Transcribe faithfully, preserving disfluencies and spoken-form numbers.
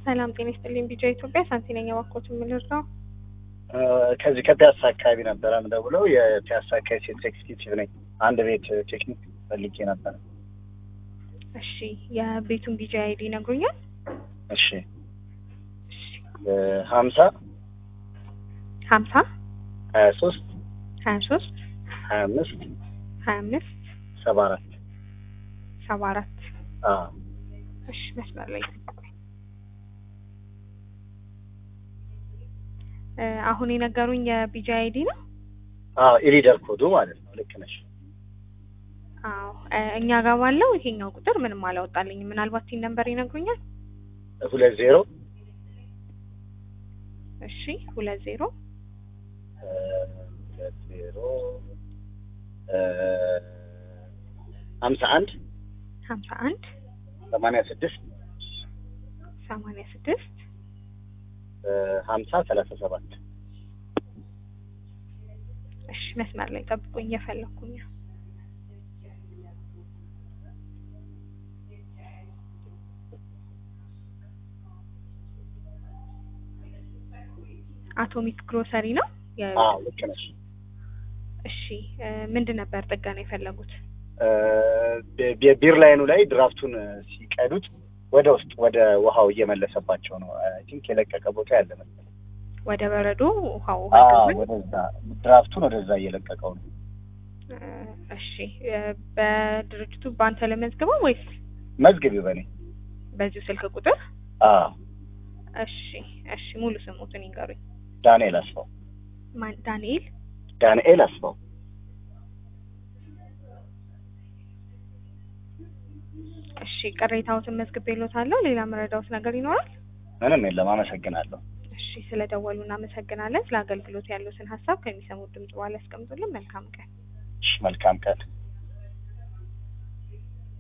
ሰላም ጤና ይስጥልኝ ቢጃ ኢትዮጵያ ሳንቲ ነኝ አባኮት ምልርዳው ከዚህ ከፒያሳ አካባቢ ነበር አምደውለው የፒያሳ አካባቢ ሴልስ ኤክስኪዩቲቭ ነኝ። አንድ ቤት ቴክኒክ ፈልጌ ነበር። እሺ የቤቱን ቢጃ አይዲ ነግሩኛል? እሺ ሀምሳ ሀምሳ ሀያ ሶስት ሀያ ሶስት ሀያ አምስት ሀያ አምስት ሰባ አራት ሰባ አራት አዎ እሺ መስመር ላይ አሁን የነገሩኝ የቢጃ አይዲ ነው? አዎ ኢሊደር ኮዱ ማለት ነው። ልክ ነሽ። አዎ እኛ ጋር ባለው ይሄኛው ቁጥር ምንም አላወጣልኝ። ምናልባት ቲን ነምበር ይነግሩኛል? ሁለት ዜሮ እሺ ሁለት ዜሮ ሁለት ዜሮ ሀምሳ አንድ ሀምሳ አንድ ሰማንያ ስድስት ሰማንያ ስድስት ሀምሳ ሰላሳ ሰባት እሺ መስመር ላይ ጠብቁኝ እየፈለኩኝ ነው። አቶሚክ ግሮሰሪ ነው? አዎ ልክ ነሽ። እሺ ምንድን ነበር ጥገና የፈለጉት? ቢር ላይኑ ላይ ድራፍቱን ሲቀዱት ወደ ውስጥ ወደ ውሃው እየመለሰባቸው ነው። አይ ቲንክ የለቀቀ ቦታ ያለ መሰለኝ። ወደ በረዶ ውሃው አዎ ወደዛ ድራፍቱን ወደዛ እየለቀቀው ነው። እሺ በድርጅቱ ባንተ ለመዝገበው ወይስ መዝገቢው በኔ በዚሁ ስልክ ቁጥር? አዎ እሺ እሺ ሙሉ ስሙትን ይንገሩኝ። ዳንኤል አስፋው። ማን? ዳንኤል ዳንኤል አስፋው። እሺ ቅሬታዎትን መዝግቤልዎታለሁ። ሌላ መረዳዎት ነገር ይኖራል? ምንም የለም። አመሰግናለሁ። እሺ ስለደወሉ እናመሰግናለን። ስለ አገልግሎት ያሉትን ሀሳብ ከሚሰሙት ድምጽ በኋላ ያስቀምጡልን። መልካም ቀን። እሺ መልካም ቀን።